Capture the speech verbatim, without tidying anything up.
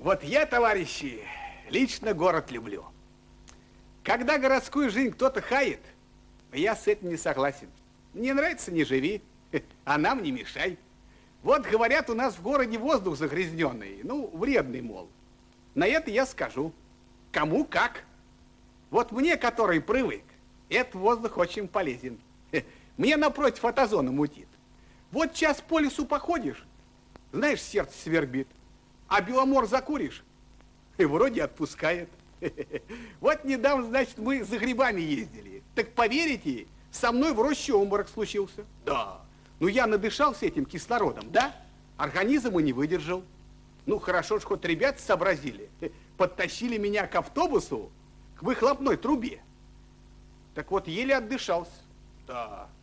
Вот я, товарищи, лично город люблю. Когда городскую жизнь кто-то хает, я с этим не согласен. Мне нравится, не живи, а нам не мешай. Вот говорят, у нас в городе воздух загрязненный, ну, вредный, мол. На это я скажу, кому как. Вот мне, который привык, этот воздух очень полезен. Мне напротив от озона мутит. Вот час по лесу походишь, знаешь, сердце свербит. А Беломор закуришь, и вроде отпускает. Вот недавно, значит, мы за грибами ездили. Так поверите, со мной в роще обморок случился. Да. Ну, я надышался этим кислородом, да? Организм и не выдержал. Ну, хорошо ж, хоть ребята сообразили. Подтащили меня к автобусу, к выхлопной трубе. Так вот, еле отдышался. Да.